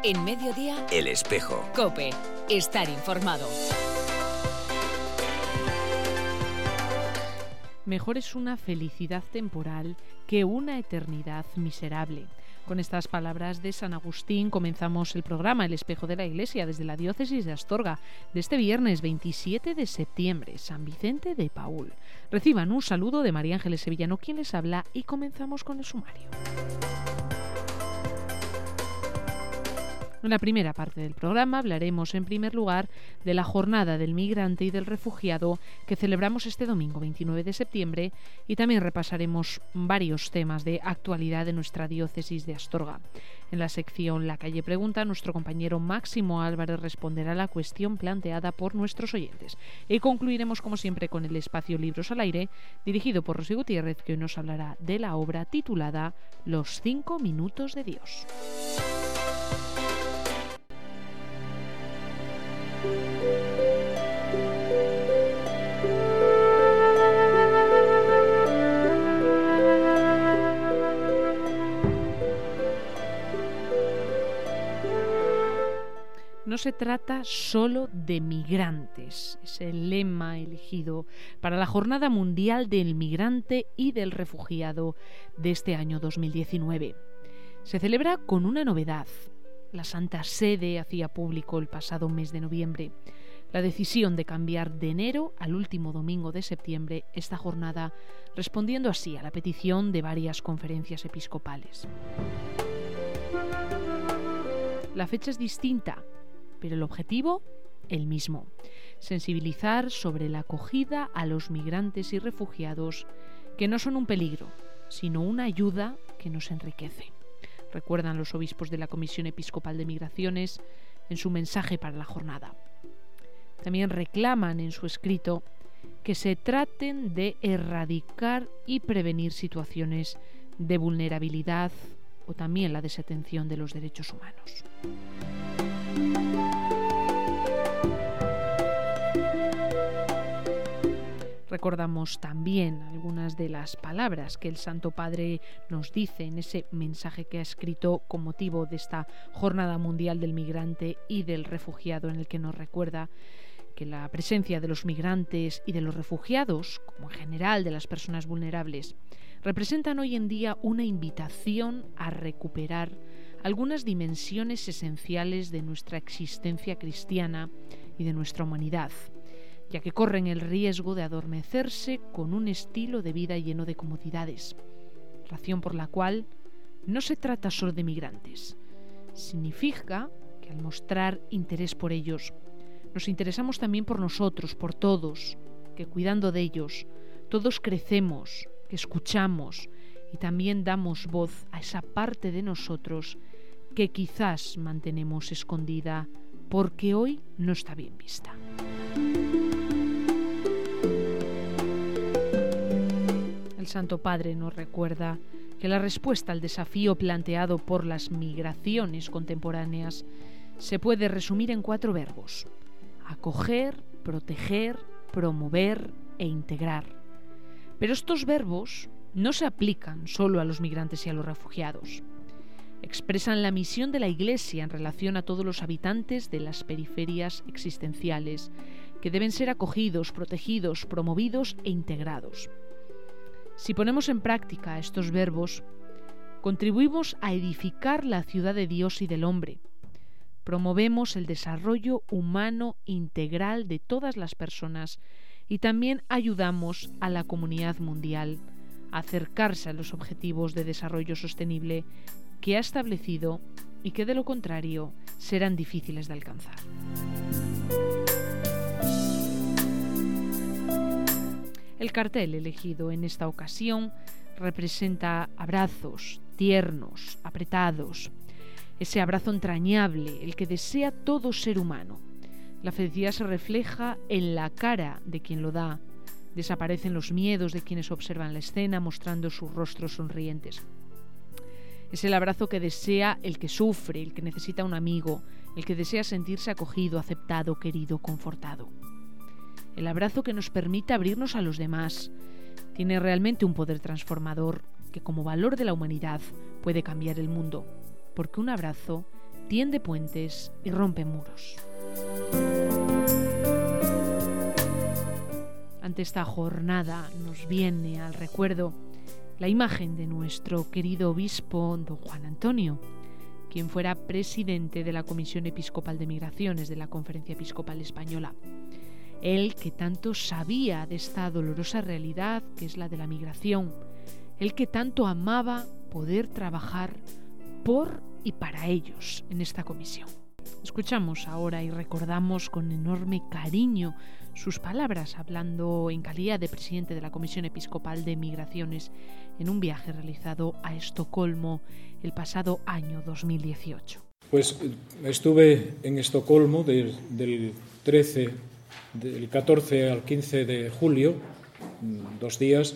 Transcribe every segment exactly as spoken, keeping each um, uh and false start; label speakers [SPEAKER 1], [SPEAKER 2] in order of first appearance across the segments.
[SPEAKER 1] En Mediodía,
[SPEAKER 2] El Espejo.
[SPEAKER 1] COPE. Estar informado.
[SPEAKER 3] Mejor es una felicidad temporal que una eternidad miserable. Con estas palabras de San Agustín comenzamos el programa El Espejo de la Iglesia desde la diócesis de Astorga de este viernes veintisiete de septiembre, San Vicente de Paúl. Reciban un saludo de María Ángeles Sevillano, quien les habla, y comenzamos con el sumario. En la primera parte del programa hablaremos en primer lugar de la Jornada del Migrante y del Refugiado que celebramos este domingo veintinueve de septiembre y también repasaremos varios temas de actualidad de nuestra diócesis de Astorga. En la sección La Calle Pregunta, nuestro compañero Máximo Álvarez responderá a la cuestión planteada por nuestros oyentes. Y concluiremos como siempre con el espacio Libros al Aire, dirigido por Rosy Gutiérrez, que hoy nos hablará de la obra titulada Los cinco minutos de Dios. No se trata solo de migrantes, es el lema elegido para la Jornada Mundial del Migrante y del Refugiado de este año dos mil diecinueve. Se celebra con una novedad. La Santa Sede hacía público el pasado mes de noviembre la decisión de cambiar de enero al último domingo de septiembre esta jornada, respondiendo así a la petición de varias conferencias episcopales. La fecha es distinta, pero el objetivo, el mismo: sensibilizar sobre la acogida a los migrantes y refugiados, que no son un peligro, sino una ayuda que nos enriquece. Recuerdan los obispos de la Comisión Episcopal de Migraciones en su mensaje para la jornada. También reclaman en su escrito que se traten de erradicar y prevenir situaciones de vulnerabilidad o también la desatención de los derechos humanos. Recordamos también algunas de las palabras que el Santo Padre nos dice en ese mensaje que ha escrito con motivo de esta Jornada Mundial del Migrante y del Refugiado, en el que nos recuerda que la presencia de los migrantes y de los refugiados, como en general de las personas vulnerables, representan hoy en día una invitación a recuperar algunas dimensiones esenciales de nuestra existencia cristiana y de nuestra humanidad, ya que corren el riesgo de adormecerse con un estilo de vida lleno de comodidades, razón por la cual no se trata solo de migrantes. Significa que al mostrar interés por ellos, nos interesamos también por nosotros, por todos, que cuidando de ellos, todos crecemos, que escuchamos y también damos voz a esa parte de nosotros que quizás mantenemos escondida porque hoy no está bien vista. El Santo Padre nos recuerda que la respuesta al desafío planteado por las migraciones contemporáneas se puede resumir en cuatro verbos: acoger, proteger, promover e integrar. Pero estos verbos no se aplican solo a los migrantes y a los refugiados. Expresan la misión de la Iglesia en relación a todos los habitantes de las periferias existenciales, que deben ser acogidos, protegidos, promovidos e integrados. Si ponemos en práctica estos verbos, contribuimos a edificar la ciudad de Dios y del hombre. Promovemos el desarrollo humano integral de todas las personas y también ayudamos a la comunidad mundial a acercarse a los objetivos de desarrollo sostenible que ha establecido y que de lo contrario serán difíciles de alcanzar. El cartel elegido en esta ocasión representa abrazos tiernos, apretados, ese abrazo entrañable, el que desea todo ser humano. La felicidad se refleja en la cara de quien lo da. Desaparecen los miedos de quienes observan la escena, mostrando sus rostros sonrientes. Es el abrazo que desea el que sufre, el que necesita un amigo, el que desea sentirse acogido, aceptado, querido, confortado. El abrazo que nos permite abrirnos a los demás tiene realmente un poder transformador que, como valor de la humanidad, puede cambiar el mundo, porque un abrazo tiende puentes y rompe muros. Ante esta jornada nos viene al recuerdo la imagen de nuestro querido obispo don Juan Antonio, quien fuera presidente de la Comisión Episcopal de Migraciones de la Conferencia Episcopal Española. Él que tanto sabía de esta dolorosa realidad que es la de la migración, él que tanto amaba poder trabajar por y para ellos en esta comisión. Escuchamos ahora y recordamos con enorme cariño sus palabras hablando en calidad de presidente de la Comisión Episcopal de Migraciones en un viaje realizado a Estocolmo el pasado año dos mil dieciocho.
[SPEAKER 2] Pues estuve en Estocolmo del, del trece, del catorce al quince de julio, dos días.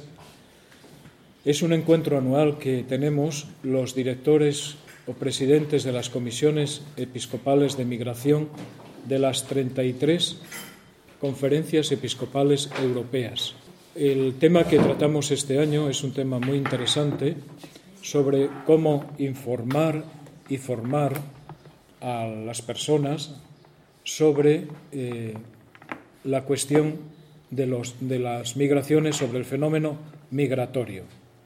[SPEAKER 2] Es un encuentro anual que tenemos los directores o presidentes de las comisiones episcopales de migración de las treinta y tres conferencias episcopales europeas. El tema que tratamos este año es un tema muy interesante sobre cómo informar y formar a las personas sobre eh, la cuestión de, los, de las migraciones, sobre el fenómeno migratorio.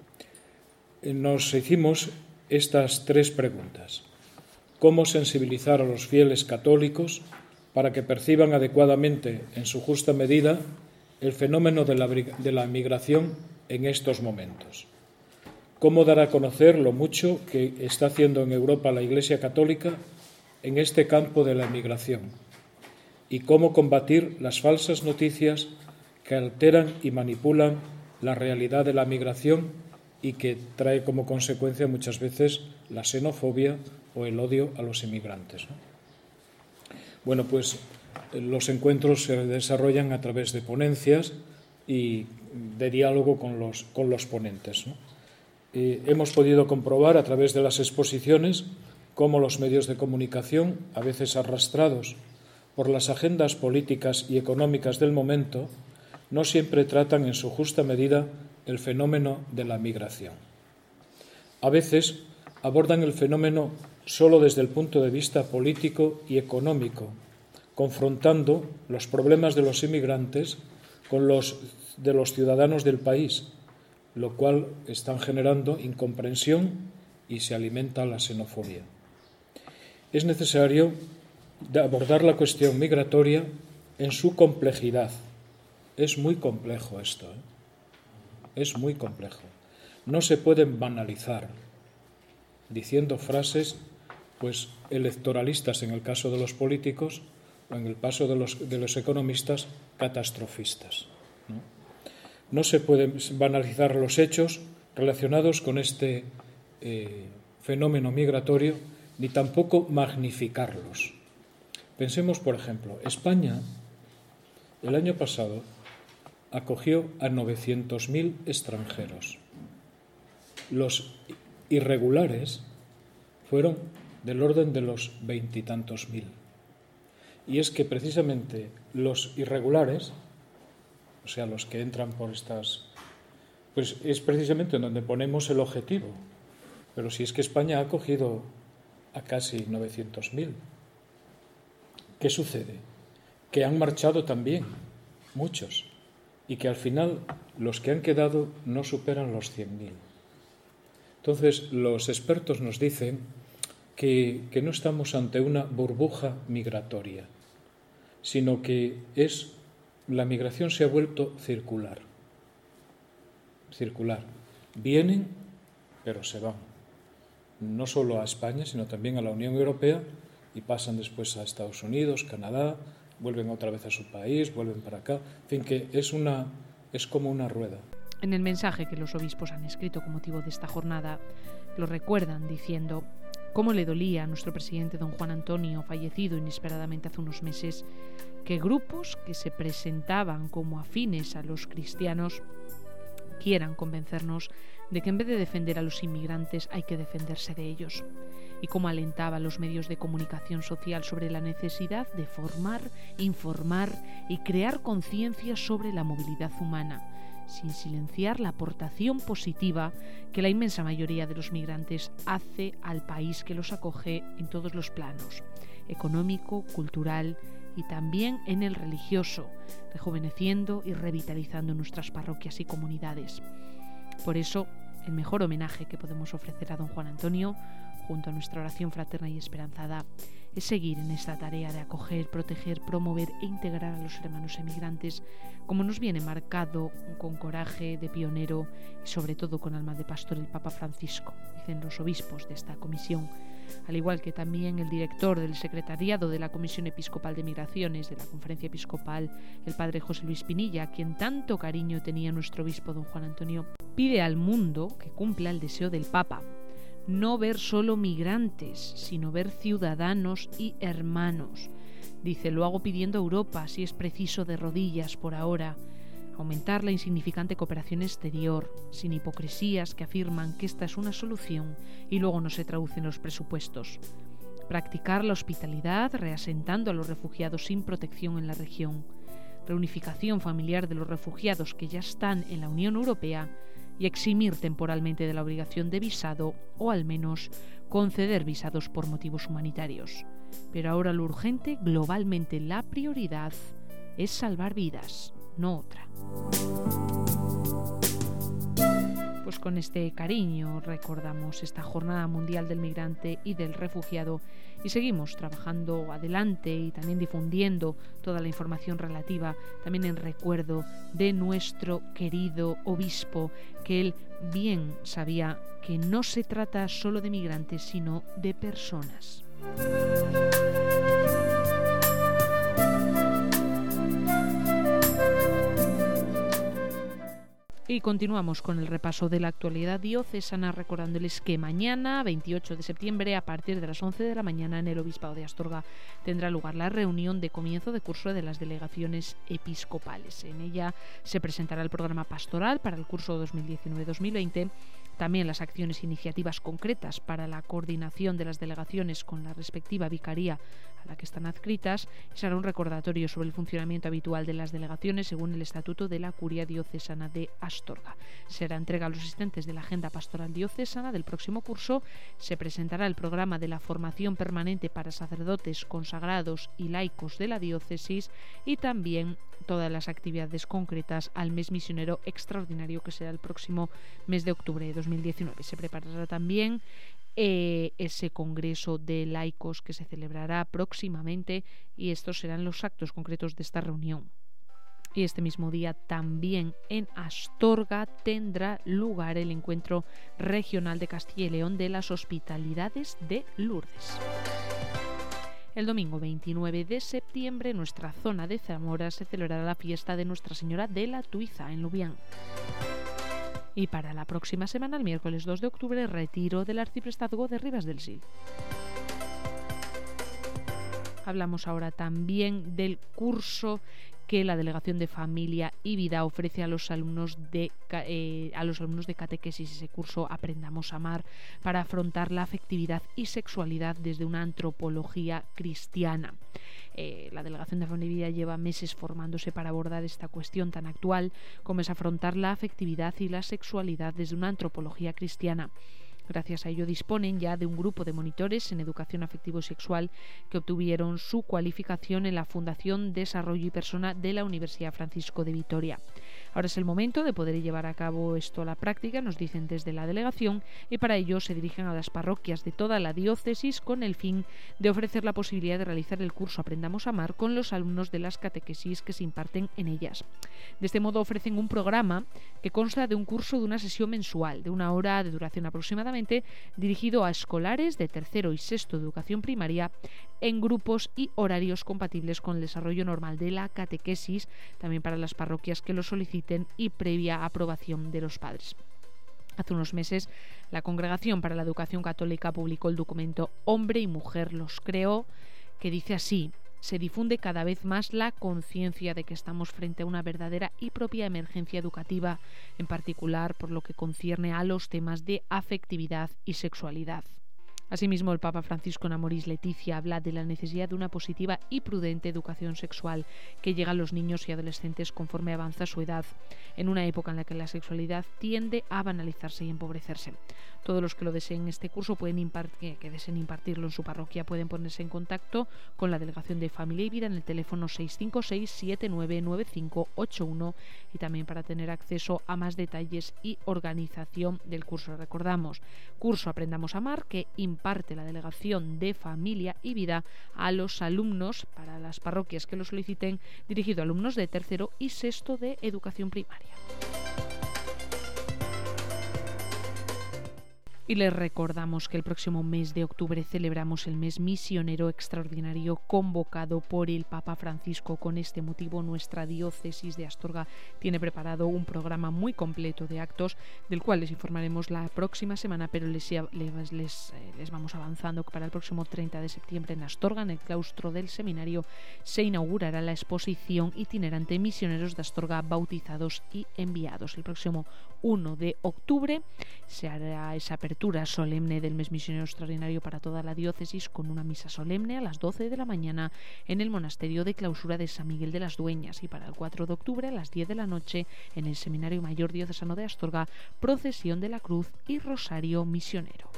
[SPEAKER 2] Nos hicimos estas tres preguntas. ¿Cómo sensibilizar a los fieles católicos para que perciban adecuadamente, en su justa medida, el fenómeno de la, de la migración en estos momentos? ¿Cómo dar a conocer lo mucho que está haciendo en Europa la Iglesia Católica en este campo de la migración? ¿Y cómo combatir las falsas noticias que alteran y manipulan la realidad de la migración y que trae como consecuencia muchas veces la xenofobia o el odio a los inmigrantes, ¿no? Bueno, pues los encuentros se desarrollan a través de ponencias y de diálogo con los, con los ponentes, ¿no? Eh, hemos podido comprobar a través de las exposiciones cómo los medios de comunicación, a veces arrastrados por las agendas políticas y económicas del momento, no siempre tratan en su justa medida el fenómeno de la migración. A veces abordan el fenómeno solo desde el punto de vista político y económico, confrontando los problemas de los inmigrantes con los de los ciudadanos del país, lo cual están generando incomprensión y se alimenta la xenofobia. Es necesario abordar la cuestión migratoria en su complejidad. Es muy complejo esto, ¿eh? Es muy complejo. No se pueden banalizar diciendo frases pues electoralistas en el caso de los políticos o en el caso de los, de los economistas catastrofistas, ¿no? No se pueden banalizar los hechos relacionados con este eh, fenómeno migratorio ni tampoco magnificarlos. Pensemos, por ejemplo, España el año pasado acogió a novecientos mil extranjeros. Los irregulares fueron del orden de los veintitantos mil. Y es que precisamente los irregulares, o sea, los que entran por estas, pues es precisamente en donde ponemos el objetivo. Pero si es que España ha acogido a casi novecientos mil, ¿qué sucede? Que han marchado también muchos y que al final los que han quedado no superan los cien mil. Entonces, los expertos nos dicen que, que no estamos ante una burbuja migratoria, sino que es la migración se ha vuelto circular. Circular. Vienen, pero se van. No solo a España, sino también a la Unión Europea y pasan después a Estados Unidos, Canadá, vuelven otra vez a su país, vuelven para acá. En fin, que es, una, es como una rueda.
[SPEAKER 3] En el mensaje que los obispos han escrito con motivo de esta jornada, lo recuerdan diciendo cómo le dolía a nuestro presidente don Juan Antonio, fallecido inesperadamente hace unos meses, que grupos que se presentaban como afines a los cristianos quieran convencernos de que en vez de defender a los inmigrantes hay que defenderse de ellos, y cómo alentaba a los medios de comunicación social sobre la necesidad de formar, informar y crear conciencia sobre la movilidad humana, sin silenciar la aportación positiva que la inmensa mayoría de los migrantes hace al país que los acoge en todos los planos, económico, cultural y también en el religioso, rejuveneciendo y revitalizando nuestras parroquias y comunidades. Por eso, el mejor homenaje que podemos ofrecer a don Juan Antonio, junto a nuestra oración fraterna y esperanzada, es seguir en esta tarea de acoger, proteger, promover e integrar a los hermanos emigrantes, como nos viene marcado con coraje de pionero y sobre todo con alma de pastor el Papa Francisco, dicen los obispos de esta comisión, al igual que también el director del secretariado de la Comisión Episcopal de Migraciones de la Conferencia Episcopal, el padre José Luis Pinilla, a quien tanto cariño tenía nuestro obispo don Juan Antonio, pide al mundo que cumpla el deseo del Papa, no ver solo migrantes, sino ver ciudadanos y hermanos. Dice, lo hago pidiendo a Europa, si es preciso de rodillas por ahora, aumentar la insignificante cooperación exterior, sin hipocresías que afirman que esta es una solución y luego no se traduce en los presupuestos. Practicar la hospitalidad, reasentando a los refugiados sin protección en la región. Reunificación familiar de los refugiados que ya están en la Unión Europea y eximir temporalmente de la obligación de visado o al menos conceder visados por motivos humanitarios. Pero ahora lo urgente, globalmente la prioridad, es salvar vidas, no otra. Pues con este cariño recordamos esta Jornada Mundial del Migrante y del Refugiado y seguimos trabajando adelante y también difundiendo toda la información relativa, también en recuerdo de nuestro querido obispo, que él bien sabía que no se trata solo de migrantes, sino de personas. Y continuamos con el repaso de la actualidad diocesana, recordándoles que mañana, veintiocho de septiembre, a partir de las once de la mañana, en el Obispado de Astorga tendrá lugar la reunión de comienzo de curso de las delegaciones episcopales. En ella se presentará el programa pastoral para el curso dos mil diecinueve dos mil veinte, también las acciones e iniciativas concretas para la coordinación de las delegaciones con la respectiva vicaría a la que están adscritas, y será un recordatorio sobre el funcionamiento habitual de las delegaciones según el Estatuto de la Curia Diocesana de Astorga. Será entrega a los asistentes de la Agenda Pastoral Diocesana del próximo curso, se presentará el programa de la formación permanente para sacerdotes consagrados y laicos de la diócesis y también todas las actividades concretas al mes misionero extraordinario que será el próximo mes de octubre de dos mil diecinueve. Se preparará también eh, ese congreso de laicos que se celebrará próximamente y estos serán los actos concretos de esta reunión. Y este mismo día también en Astorga tendrá lugar el encuentro regional de Castilla y León de las Hospitalidades de Lourdes. El domingo veintinueve de septiembre en nuestra zona de Zamora se celebrará la fiesta de Nuestra Señora de la Tuiza en Lubián. Y para la próxima semana, el miércoles dos de octubre, retiro del arciprestazgo de Ribas del Sil. Hablamos ahora también del curso que la Delegación de Familia y Vida ofrece a los alumnos de, eh, a los alumnos de catequesis, ese curso Aprendamos a Amar, para afrontar la afectividad y sexualidad desde una antropología cristiana. Eh, la Delegación de Familia y Vida lleva meses formándose para abordar esta cuestión tan actual como es afrontar la afectividad y la sexualidad desde una antropología cristiana. Gracias a ello disponen ya de un grupo de monitores en educación afectivo-sexual que obtuvieron su cualificación en la Fundación Desarrollo y Persona de la Universidad Francisco de Vitoria. Ahora es el momento de poder llevar a cabo esto a la práctica, nos dicen desde la delegación, y para ello se dirigen a las parroquias de toda la diócesis con el fin de ofrecer la posibilidad de realizar el curso Aprendamos a Amar con los alumnos de las catequesis que se imparten en ellas. De este modo ofrecen un programa que consta de un curso de una sesión mensual, de una hora de duración aproximadamente, dirigido a escolares de tercero y sexto de educación primaria en grupos y horarios compatibles con el desarrollo normal de la catequesis, también para las parroquias que lo soliciten y previa aprobación de los padres. Hace unos meses, la Congregación para la Educación Católica publicó el documento Hombre y Mujer los creó, que dice así: se difunde cada vez más la conciencia de que estamos frente a una verdadera y propia emergencia educativa, en particular por lo que concierne a los temas de afectividad y sexualidad. Asimismo, el Papa Francisco en Amoris Laetitia habla de la necesidad de una positiva y prudente educación sexual que llega a los niños y adolescentes conforme avanza su edad, en una época en la que la sexualidad tiende a banalizarse y empobrecerse. Todos los que lo deseen este curso pueden impartir, que deseen impartirlo en su parroquia pueden ponerse en contacto con la Delegación de Familia y Vida en el teléfono seis cinco seis, siete nueve nueve cinco ocho uno y también para tener acceso a más detalles y organización del curso. Recordamos, curso Aprendamos a Amar que imparte la Delegación de Familia y Vida a los alumnos para las parroquias que lo soliciten, dirigido a alumnos de tercero y sexto de educación primaria. Y les recordamos que el próximo mes de octubre celebramos el mes misionero extraordinario convocado por el Papa Francisco. Con este motivo, nuestra diócesis de Astorga tiene preparado un programa muy completo de actos, del cual les informaremos la próxima semana, pero les, les, les, les vamos avanzando que para el próximo treinta de septiembre en Astorga, en el claustro del seminario, se inaugurará la exposición itinerante Misioneros de Astorga bautizados y enviados. El próximo uno de octubre se hará esa apertura solemne del mes misionero extraordinario para toda la diócesis con una misa solemne a las doce de la mañana en el monasterio de clausura de San Miguel de las Dueñas, y para el cuatro de octubre a las diez de la noche en el Seminario Mayor Diocesano de Astorga, procesión de la cruz y rosario misionero.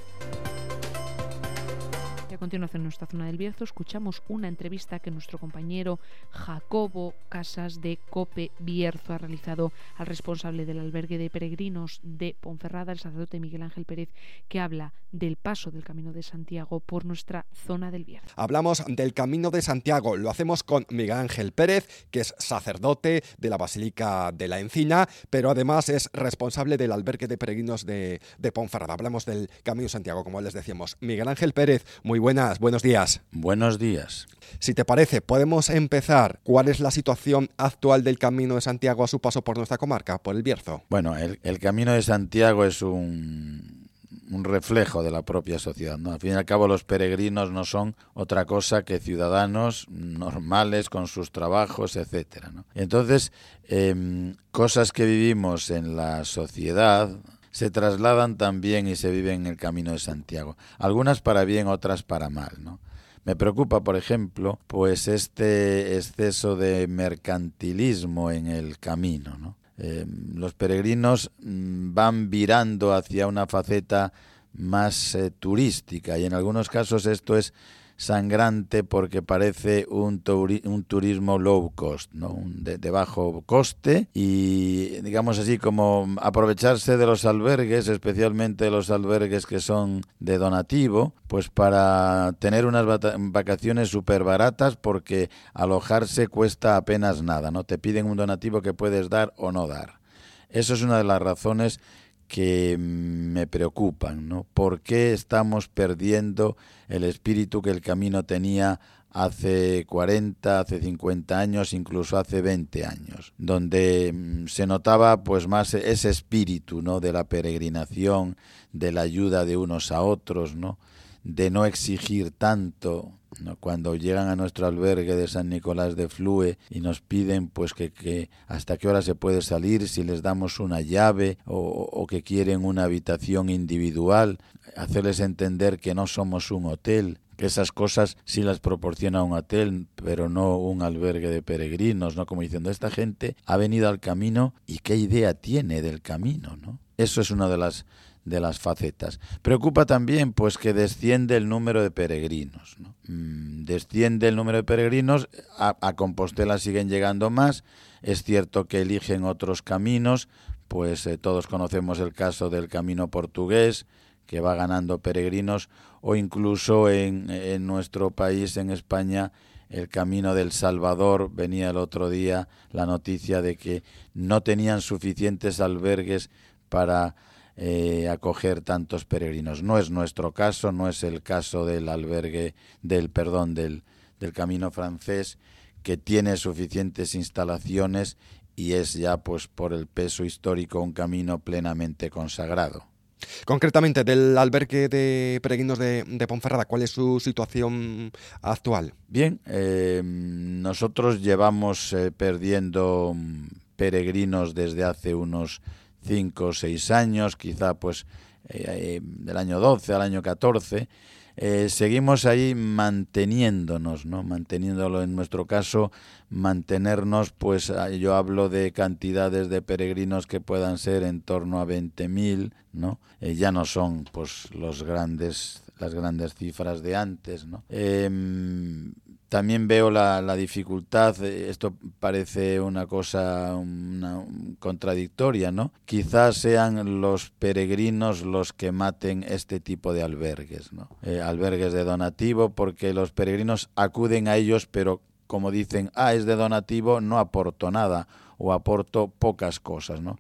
[SPEAKER 3] Y a continuación, en nuestra zona del Bierzo, escuchamos una entrevista que nuestro compañero Jacobo Casas de COPE Bierzo ha realizado al responsable del albergue de peregrinos de Ponferrada, el sacerdote Miguel Ángel Pérez, que habla del paso del Camino de Santiago por nuestra zona del Bierzo.
[SPEAKER 4] Hablamos del Camino de Santiago, lo hacemos con Miguel Ángel Pérez, que es sacerdote de la Basílica de la Encina, pero además es responsable del albergue de peregrinos de, de Ponferrada. Hablamos del Camino de Santiago, como les decíamos. Miguel Ángel Pérez, muy buenas, buenos días.
[SPEAKER 5] Buenos días.
[SPEAKER 4] Si te parece, podemos empezar. ¿Cuál es la situación actual del Camino de Santiago a su paso por nuestra comarca, por el Bierzo?
[SPEAKER 5] Bueno, el, el Camino de Santiago es un, un reflejo de la propia sociedad, ¿no? Al fin y al cabo, los peregrinos no son otra cosa que ciudadanos normales con sus trabajos, etcétera, ¿no? Entonces, eh, cosas que vivimos en la sociedad se trasladan también y se viven en el Camino de Santiago. Algunas para bien, otras para mal, ¿no? Me preocupa, por ejemplo, pues este exceso de mercantilismo en el camino, ¿no? Eh, los peregrinos mmm, van virando hacia una faceta más eh, turística, y en algunos casos esto es sangrante porque parece un, turi- un turismo low cost, ¿no? Un de, de bajo coste, y digamos así como aprovecharse de los albergues, especialmente los albergues que son de donativo, pues para tener unas vata- vacaciones súper baratas, porque alojarse cuesta apenas nada, ¿no? Te piden un donativo que puedes dar o no dar. Eso es una de las razones que me preocupan, ¿no? ¿Por qué estamos perdiendo el espíritu que el camino tenía hace cuarenta, hace cincuenta años, incluso hace veinte años, donde se notaba pues más ese espíritu, ¿no? De la peregrinación, de la ayuda de unos a otros, ¿no? De no exigir tanto, ¿no? Cuando llegan a nuestro albergue de San Nicolás de Flue y nos piden pues que, que hasta qué hora se puede salir, si les damos una llave o, o que quieren una habitación individual, hacerles entender que no somos un hotel, que esas cosas sí las proporciona un hotel, pero no un albergue de peregrinos, ¿no? Como diciendo, esta gente ha venido al camino y qué idea tiene del camino, ¿no? Eso es una de las de las facetas. Preocupa también pues que desciende el número de peregrinos, ¿no? Mm, desciende el número de peregrinos, a, a Compostela siguen llegando más, es cierto que eligen otros caminos, pues eh, todos conocemos el caso del camino portugués, que va ganando peregrinos, o incluso en, en nuestro país, en España, el Camino del Salvador. Venía el otro día la noticia de que no tenían suficientes albergues para Eh, acoger tantos peregrinos. No es nuestro caso, no es el caso del albergue, del perdón, del, del Camino francés, que tiene suficientes instalaciones y es ya pues por el peso histórico un camino plenamente consagrado.
[SPEAKER 4] Concretamente, del albergue de peregrinos de, de Ponferrada, ¿cuál es su situación actual?
[SPEAKER 5] Bien, eh, nosotros llevamos eh, perdiendo peregrinos desde hace unos cinco o seis años, quizá pues eh, del año doce al año catorce, eh, seguimos ahí manteniéndonos, ¿no? Manteniéndolo, en nuestro caso, mantenernos, pues yo hablo de cantidades de peregrinos que puedan ser en torno a veinte mil, ¿no? Eh, ya no son pues los grandes, las grandes cifras de antes, ¿no? Eh, También veo la, la dificultad, esto parece una cosa una, un, contradictoria, ¿no? Quizás sean los peregrinos los que maten este tipo de albergues, ¿no? Eh, albergues de donativo, porque los peregrinos acuden a ellos, pero como dicen, ah, es de donativo, no aporto nada o aporto pocas cosas, ¿no?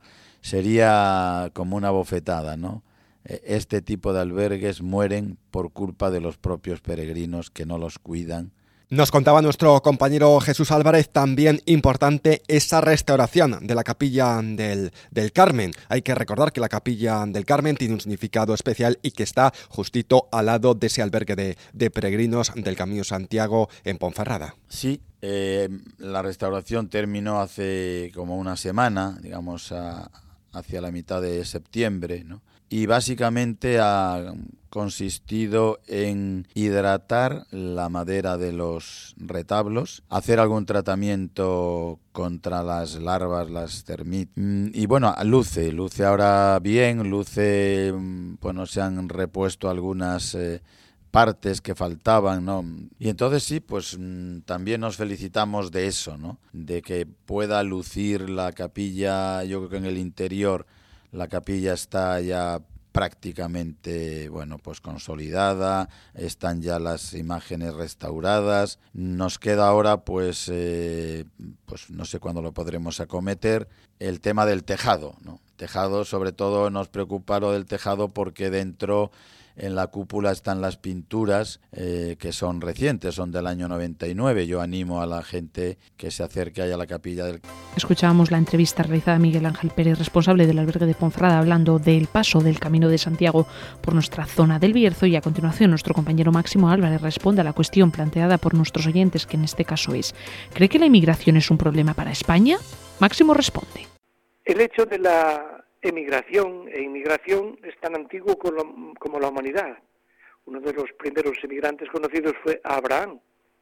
[SPEAKER 5] Sería como una bofetada, ¿no? Este tipo de albergues mueren por culpa de los propios peregrinos que no los cuidan.
[SPEAKER 4] Nos contaba nuestro compañero Jesús Álvarez, también importante esa restauración de la Capilla del, del Carmen. Hay que recordar que la Capilla del Carmen tiene un significado especial y que está justito al lado de ese albergue de, de peregrinos del Camino Santiago en Ponferrada.
[SPEAKER 5] Sí, eh, la restauración terminó hace como una semana, digamos a, hacia la mitad de septiembre, ¿no? Y básicamente ha consistido en hidratar la madera de los retablos, hacer algún tratamiento contra las larvas, las termitas, y bueno, luce, luce ahora bien, luce, bueno, se han repuesto algunas eh, partes que faltaban, ¿no? Y entonces sí, pues también nos felicitamos de eso, ¿no? De que pueda lucir la capilla. Yo creo que en el interior la capilla está ya prácticamente, bueno, pues consolidada, están ya las imágenes restauradas. Nos queda ahora, pues, eh, pues no sé cuándo lo podremos acometer, el tema del tejado, ¿no? Tejado, sobre todo nos preocupa lo del tejado porque dentro, en la cúpula, están las pinturas eh, que son recientes, son del año noventa y nueve. Yo animo a la gente que se acerque allá a la capilla del...
[SPEAKER 3] Escuchábamos la entrevista realizada a Miguel Ángel Pérez, responsable del albergue de Ponferrada, hablando del paso del Camino de Santiago por nuestra zona del Bierzo, y a continuación nuestro compañero Máximo Álvarez responde a la cuestión planteada por nuestros oyentes, que en este caso es: ¿cree que la inmigración es un problema para España? Máximo responde.
[SPEAKER 6] El hecho de la emigración e inmigración es tan antiguo como la humanidad. Uno de los primeros emigrantes conocidos fue Abraham.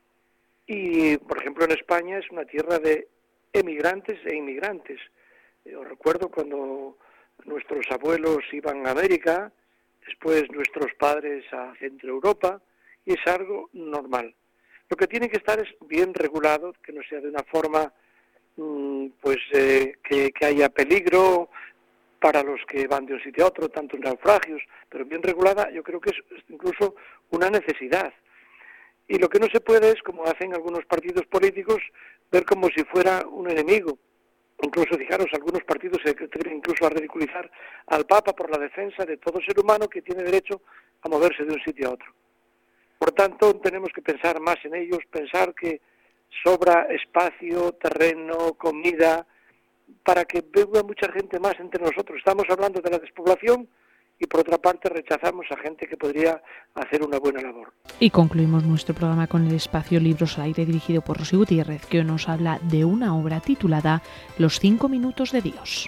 [SPEAKER 6] Y, por ejemplo, en España es una tierra de emigrantes e inmigrantes. Yo recuerdo cuando nuestros abuelos iban a América, después nuestros padres a Centro Europa, y es algo normal. Lo que tiene que estar es bien regulado, que no sea de una forma pues eh, que, que haya peligro para los que van de un sitio a otro, tanto en naufragios, pero bien regulada. Yo creo que es incluso una necesidad. Y lo que no se puede es, como hacen algunos partidos políticos, ver como si fuera un enemigo. Incluso, fijaros, algunos partidos se atreven incluso a ridiculizar al Papa por la defensa de todo ser humano que tiene derecho a moverse de un sitio a otro. Por tanto, tenemos que pensar más en ellos, pensar que sobra espacio, terreno, comida, para que viva mucha gente más entre nosotros. Estamos hablando de la despoblación y, por otra parte, rechazamos a gente que podría hacer una buena labor.
[SPEAKER 3] Y concluimos nuestro programa con el espacio Libros al Aire, dirigido por Rosy Gutiérrez, que nos habla de una obra titulada Los cinco minutos de Dios.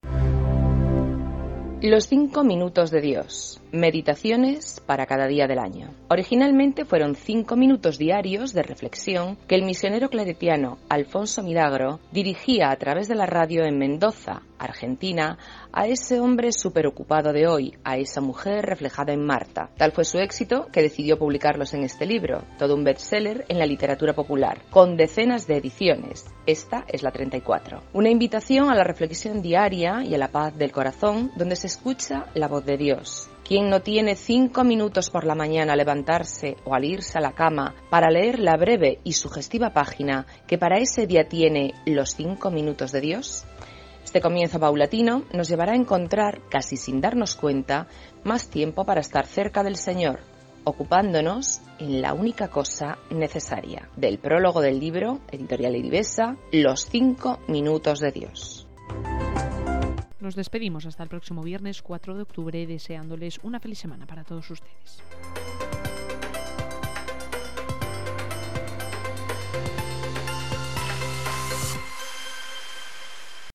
[SPEAKER 7] Los cinco minutos de Dios. Meditaciones para cada día del año. Originalmente fueron cinco minutos diarios de reflexión que el misionero claretiano Alfonso Milagro dirigía a través de la radio en Mendoza, Argentina, a ese hombre superocupado de hoy, a esa mujer reflejada en Marta. Tal fue su éxito que decidió publicarlos en este libro, todo un bestseller en la literatura popular, con decenas de ediciones. Esta es la treinta y cuatro. Una invitación a la reflexión diaria y a la paz del corazón, donde se escucha la voz de Dios. ¿Quién no tiene cinco minutos por la mañana al levantarse o al irse a la cama para leer la breve y sugestiva página que para ese día tiene Los cinco minutos de Dios? Este comienzo paulatino nos llevará a encontrar, casi sin darnos cuenta, más tiempo para estar cerca del Señor, ocupándonos en la única cosa necesaria. Del prólogo del libro, editorial Iribesa, Los cinco minutos de Dios.
[SPEAKER 3] Nos despedimos hasta el próximo viernes cuatro de octubre, deseándoles una feliz semana para todos ustedes.